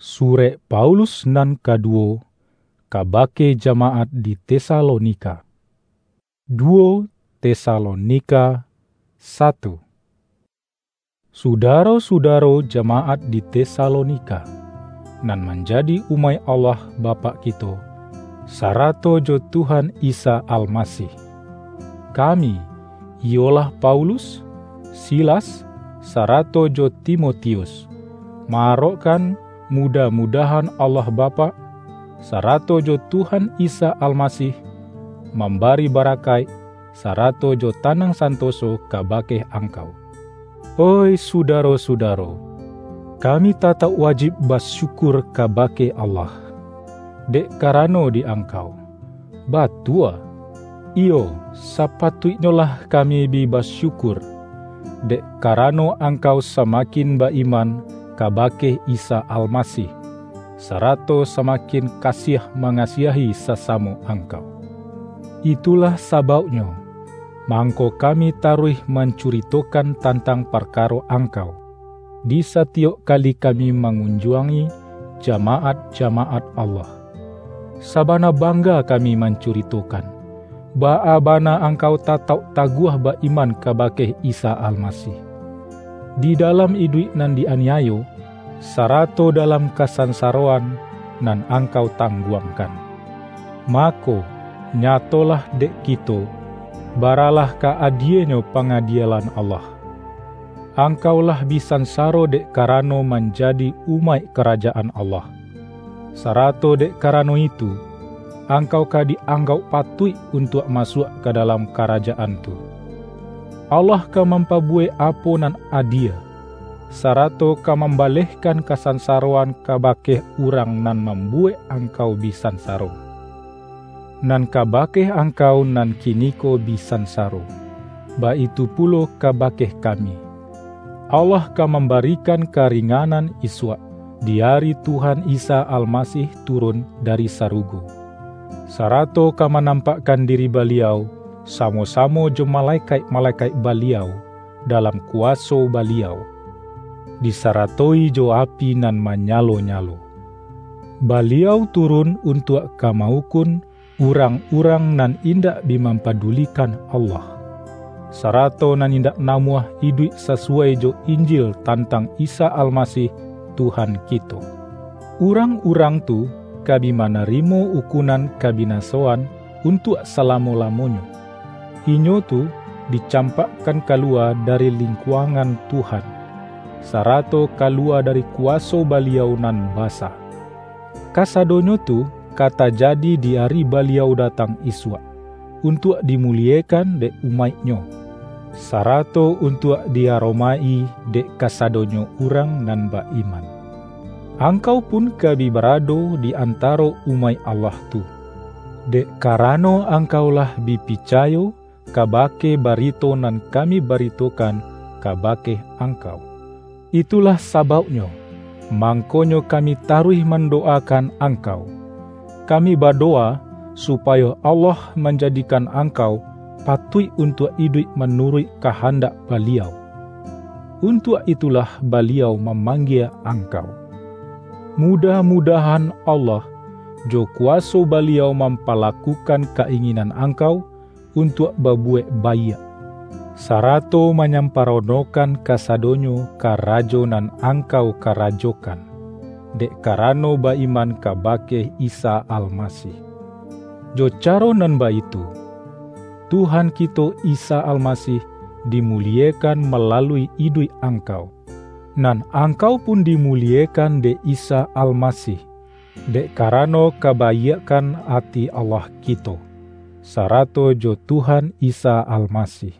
Sure Paulus nan kaduo kabake jamaat di Tesalonika. 2 Tesalonika 1. Sudaro-sudaro jamaat di Tesalonika, nan menjadi umai Allah Bapa kita, sarato jo Tuhan Isa Almasih. Kami, ialah Paulus, Silas, sarato jo Timotius, marokkan mudah-mudahan Allah Bapa, sarato jo Tuhan Isa Almasih, memberi barakai, sarato jo tanang santoso kabake angkau. Oi sudaro-sudaro, kami tatap wajib bersyukur kabake Allah, dek karano di angkau. Batua, iyo sapatuitnyolah kami bi bersyukur, dek karano angkau semakin beriman kabake Isa Almasih, sarato semakin kasih mengasihi sesama angkau. Itulah sababnya, mangko kami taruh mencuritakan tentang perkara angkau di setiap kali kami mengunjungi jamaat-jamaat Allah. Sabana bangga kami mencuritakan, bana angkau tatau taguah beriman kabake Isa Almasih. Di dalam hidup nan dianiayo, sarato dalam kasansaroan nan angkau tangguangkan. Mako, nyatolah dek kito, baralah kaadienyo pengadilan Allah. Angkaulah bisansaro dek karano menjadi umai kerajaan Allah. Sarato dek karano itu, angkau ka dianggap patut untuk masuk ke dalam kerajaan tu. Allah ka mampabuai apo nan adia, sarato ka membalehkan kasansaroan kabake urang nan membuai angkau bisansaro. Nan kabake angkau nan kiniko bisansaro, baitu pulo kabake kami. Allah ka memberikan keringanan iswa di hari Tuhan Isa Almasih turun dari sarugo. Sarato ka menampakkan diri beliau samo-samo jo malaikat-malaikat beliau dalam kuasa beliau, disaratoi jo api nan menyalo-nyalo. Beliau turun untuk kamaukun urang-urang nan indak bimampadulikan Allah, sarato nan indak namuah hidup sesuai jo Injil tentang Isa Almasih Tuhan kita. Urang-urang tu kabi manarimo ukunan kabinasoan untuk selamo-lamonyo. Inyo tu dicampakkan keluar dari lingkungan Tuhan, sarato keluar dari kuasa beliau nan basa. Kasadonyo tu kata jadi di hari beliau datang iswa, untuk dimuliakan dek umatnyo, sarato untuk diaromai dek kasadonyo urang nan beriman. Angkau pun kabi berado di antara umat Allah tu, dek karano angkaulah bipicayo kabake barito nan kami baritokan kabake angkau. Itulah sababnya, mangkonyo kami taruh mendoakan angkau. Kami berdoa supaya Allah menjadikan angkau patut untuk hidup menurut kehendak beliau. Untuk itulah beliau memanggil angkau. Mudah-mudahan Allah jo kuasa beliau mempalakukan keinginan angkau untuk berbuat baik, sarato menyamparonokan kasadonyo karajo nan angkau karajokan, dek karano beriman kabake Isa Almasih. Jo caro nan baitu, Tuhan kita Isa Almasih dimuliakan melalui hidup angkau, nan angkau pun dimuliakan dek Isa Almasih, dek karano kebaikan hati Allah kita, sarato jo Tuhan Isa Almasih.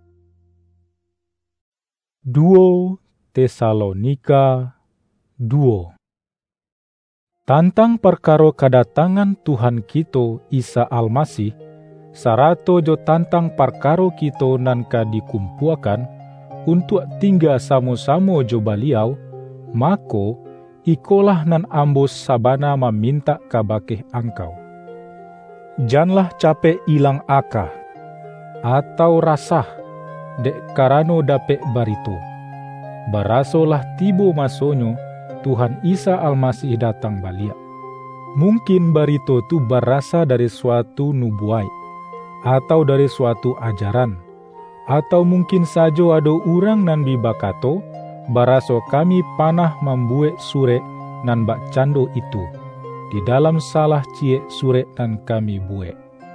2 Tesalonika 2. Tentang perkara kedatangan Tuhan kita Isa Almasih, sarato jo tentang perkara kita nan ka dikumpuakan untuk tinggal samo-samo jo beliau, mako ikolah nan ambos sabana meminta kabake angkau. Janganlah capek ilang akah atau rasah, dek karano dapet barito. Barasolah tibo masonyo Tuhan Isa Almasih datang balik. Mungkin barito tu berasal dari suatu nubuai, atau dari suatu ajaran, atau mungkin saja ada orang nan bibakato, baraso kami panah membuat sure nan bak cando itu, di dalam salah cie sure nan kami buat.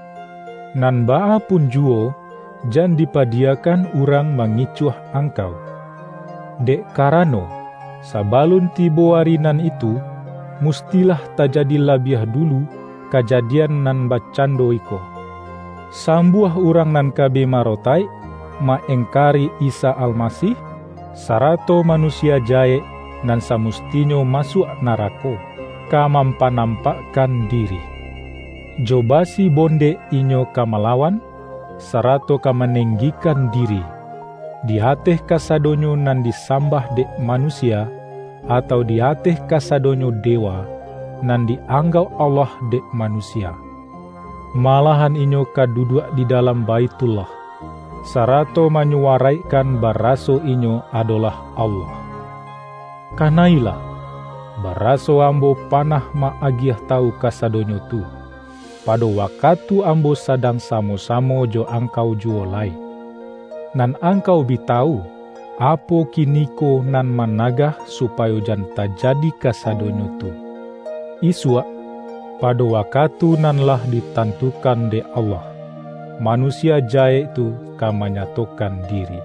Nan baa pun juo, jan dipadiakan orang mengicuah angkau. Dek karano, sabalun tibo harinan itu, mustilah tajadi labiah dulu kejadian nan bacando iko. Sambuah orang nan kabe marotai, maengkari Isa Almasih, sarato manusia jae nan samustinyo masuk narako, kamampanampakkan diri. Jobasi bonde inyo kamalawan, sarato kamanenggikan diri. Di hateh kasadonyo nan disambah dek manusia, atau di hateh kasadonyo dewa, nan dianggap Allah dek manusia. Malahan inyo kaduduk di dalam baitullah, sarato menyuaraikan baraso inyo adalah Allah. Kanailah, baraso ambo panah maagiah tahu kasadonyo tu, pada waktu ambo sadang samo-samo jo angkau juolai. Nan angkau bitau, apo kiniko nan managah supaya jan tajadi kasadonyo tu. Isua, pada waktu nan lah ditentukan de Allah, manusia jae tu kamanyatokan diri.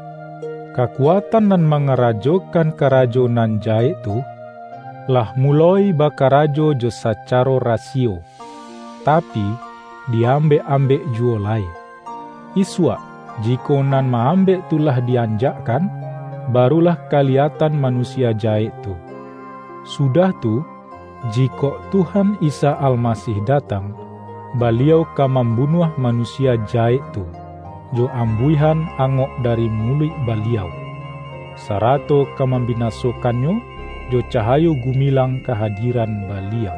Kekuatan nan mengerajokan karajo nan jae tu, lah mulai bakarajo jo sacaro rasio, tapi diambe-ambe juolai. Isua, jiko nan maambe tulah dianjakkan, barulah kelihatan manusia jae tu. Sudah tu, jiko Tuhan Isa Almasih datang, beliau ka membunuh manusia jae tu, jo ambuihan angok dari mulut beliau, sarato ka membinasokannya, jo cahayo gumilang kehadiran beliau.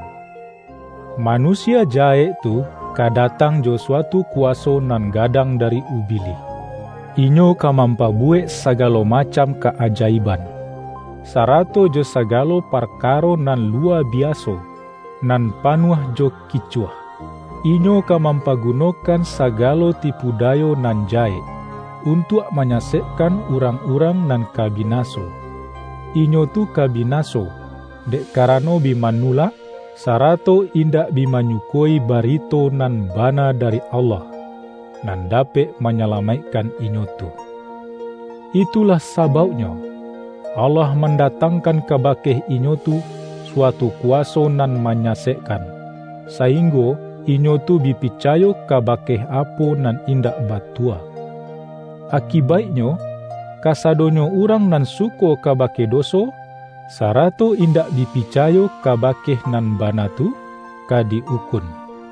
Manusia jae tu kadatang jo suatu kuaso nan gadang dari ubili. Inyo kamampabuek sagalo macam keajaiban, sarato jo sagalo perkaro nan luar biaso, nan panuh jo kicuah. Inyo kamampagunokan sagalo tipu dayo nan jae, untuk menyasekkan orang-orang nan kabinaso. Inyo tu kabinaso, dek karano bimanula, sarato indak bimanyukoi barito nan bana dari Allah, nan dapat menyelamatkan inyo tu. Itulah sababnya Allah mendatangkan kabakeh inyo tu suatu kuaso nan menyasekkan, sehingga inyo tu bipicayo kabakeh apo nan indak batua. Akibatnya, kasadonyo orang nan suko kabake doso, sarato indak dipicayo kabakeh nan banatu kadiukun.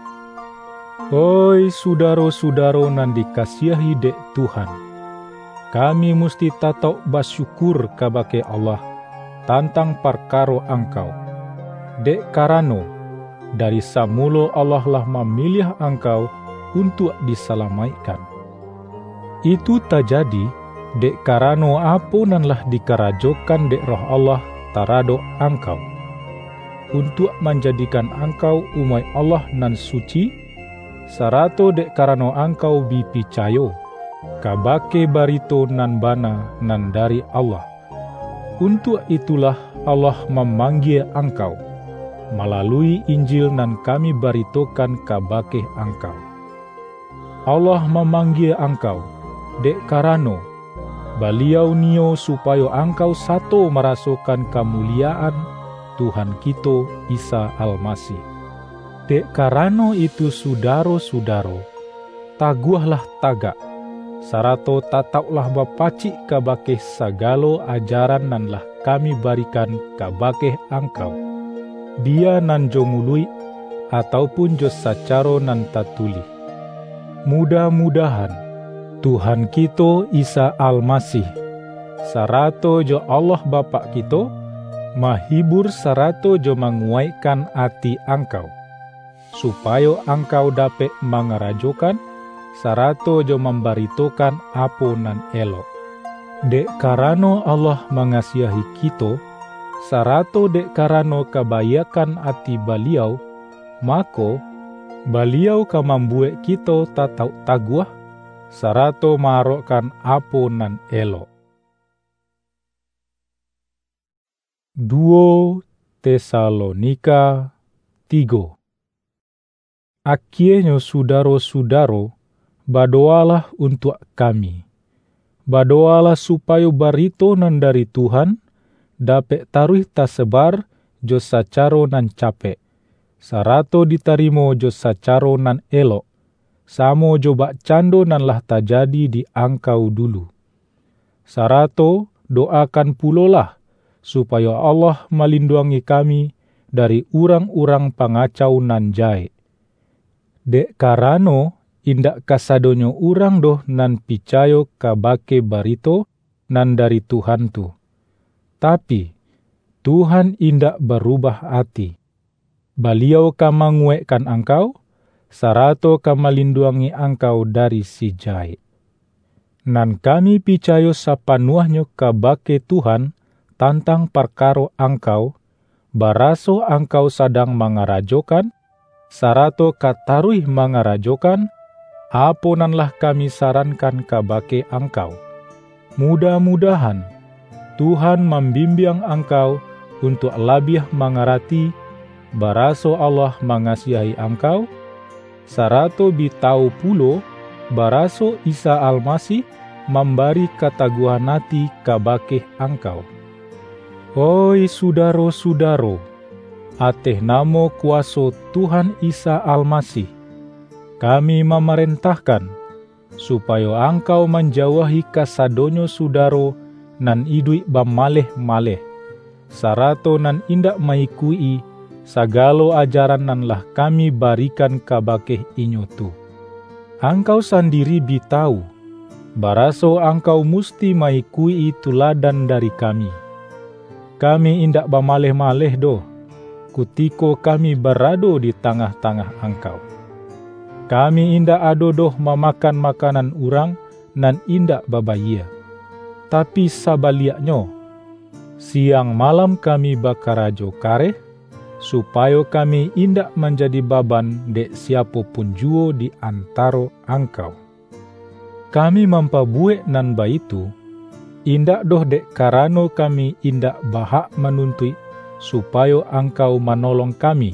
Oi sudaro-sudaro nan dikasihi dek Tuhan, kami musti tatau bersyukur kabake Allah tentang perkara angkau. Dek karano dari samulo Allah lah memilih angkau untuk diselamatkan. Itu terjadi dek karano apo nan lah dikarajokan dek roh Allah tarado angkau, untuk menjadikan angkau umat Allah nan suci, sarato dek karano angkau bipicayo kabake barito nan bana nan dari Allah. Untuk itulah Allah memanggil angkau melalui Injil nan kami baritokan kabake angkau. Allah memanggil angkau dek karano beliau nio supaya angkau satu merasakan kemuliaan Tuhan kita Isa Almasih. Dek karano itu sudaro-sudaro, taguahlah tagak, sarato tataulah bapacik kabakeh sagalo ajaran nan lah kami barikan kabakeh angkau. Dia nan jo mului ataupun jo sacaro nan tatuli. Mudah-mudahan Tuhan kita Isa Almasih, sarato jo Allah Bapa kita, mahibur sarato jo menguatkan hati angkau, supaya angkau dapat mengerajokan, sarato jo membaritokan apo nan elok. Dek karano Allah mengasihi kita, sarato dek karano kabayakan ati baliau, mako baliau ka mambuek kita tatau taguah, sarato marokkan apo nan elo. 2 Tesalonika 3. Akhirnya sudaro-sudaro, badoalah untuk kami. Badoalah supaya barito nan dari Tuhan dapat taruh tasebar jo sacaro nan capek, sarato ditarimo jo sacaro nan elok, samo jo bak cando nan lah tajadi di angkau dulu. Sarato doakan pulolah supaya Allah melindungi kami dari urang-urang pangacau nan jae. Dek karano indak kasadonyo urang doh nan picayo kabake barito nan dari Tuhan tu. Tapi Tuhan indak berubah hati. Baliau ka manguekkan angkau, sarato ka melindungi angkau dari si jae. Nan kami picayo sapanuahnya kabake Tuhan tantang perkaro angkau, baraso angkau sadang mangarajokan, sarato kataruih mangarajokan, aponanlah kami sarankan kabake angkau. Mudah-mudahan Tuhan membimbing angkau untuk lebih mengerti, baraso Allah mengasihi angkau, sarato bitau pulo, baraso Isa Almasih memberi ketaguhan hati kabake angkau. Oi sudaro-sudaro, ateh namo kuaso Tuhan Isa Almasih, kami memerintahkan supaya angkau menjauhi kasadonyo sudaro nan idui bamaleh-maleh, sarato nan indak maikui sagalo ajaran nan lah kami barikan kabake inyo tu. Angkau sendiri bitau, baraso angkau musti maikui tuladan dari kami. Kami indak bamaleh-maleh doh, kutiko kami berado di tengah-tengah angkau. Kami indak ado doh memakan makanan urang nan indak babaya. Tapi sabaliaknyo, siang malam kami bakarajo kareh, supaya kami indak menjadi baban dek siapapun juo di antaro angkau. Kami mampabuek nan baitu, indak doh dek karano kami indak bahak menuntui supaya angkau menolong kami,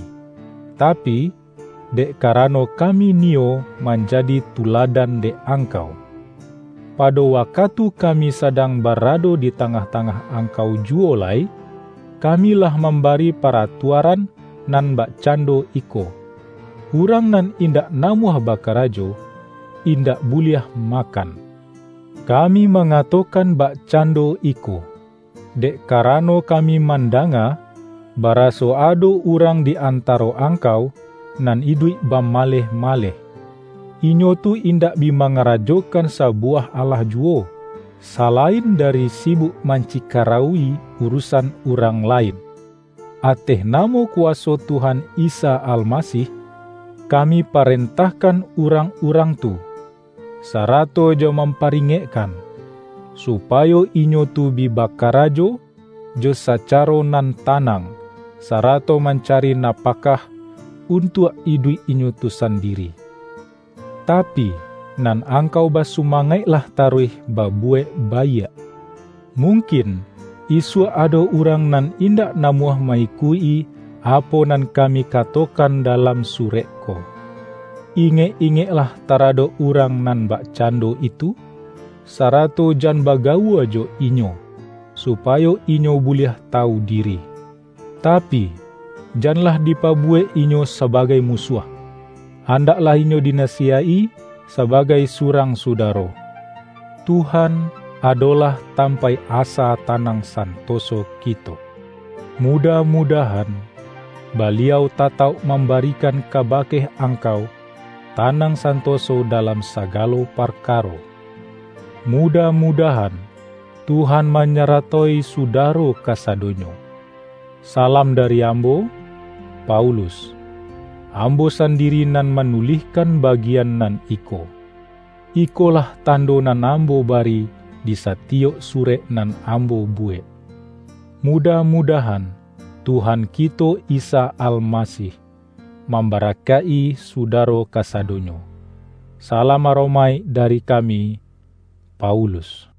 tapi dek karano kami nio menjadi tuladan dek angkau. Pada waktu kami sedang berado di tengah-tengah angkau juolai, kamilah memberi peraturan nan bak cando iko. Urang nan indak namuah bakarajo, indak buliah makan. Kami mengatakan bak cando iko, dek karano kami mandanga, baraso ado urang di antaro angkau, nan idui bamaleh-maleh. Inyo tu indak bimangarajokan sabuah Allah juo, selain dari sibuk mancikaraui urusan urang lain. Ateh namo kuaso Tuhan Isa Almasih, kami perintahkan urang-urang tu, sarato jo memparingekkan, supaya inyo tu bibakarajo, jo sacaro nan tanang, sarato mencari napakah untuk idui inyo tu sendiri. Tapi nan angkau basumangailah taruih babuek baya. Mungkin isu ado urang nan indak namuah maikui apo nan kami katokan dalam surekko. Inge-ingeklah tarado urang nan bak cando itu, sarato jan bagawa jo inyo, supaya inyo buliah tahu diri. Tapi janlah dipabuek inyo sebagai musuh. Handaklah inyo dinasihai sebagai surang sudaro. Tuhan adalah tampai asa tanang santoso kito. Mudah-mudahan baliau tatau memberikan kabakeh angkau tanang santoso dalam sagalo perkaro. Mudah-mudahan Tuhan menyertai sudaro kasadonyo. Salam dari ambo, Paulus. Ambo sendiri nan menulihkan bagian nan iko. Ikolah tando nan ambo bari di satiok surek nan ambo buet. Mudah-mudahan Tuhan kita Isa Almasih membarakai sudaro kasadonyo. Salam aromai dari kami, Paulus.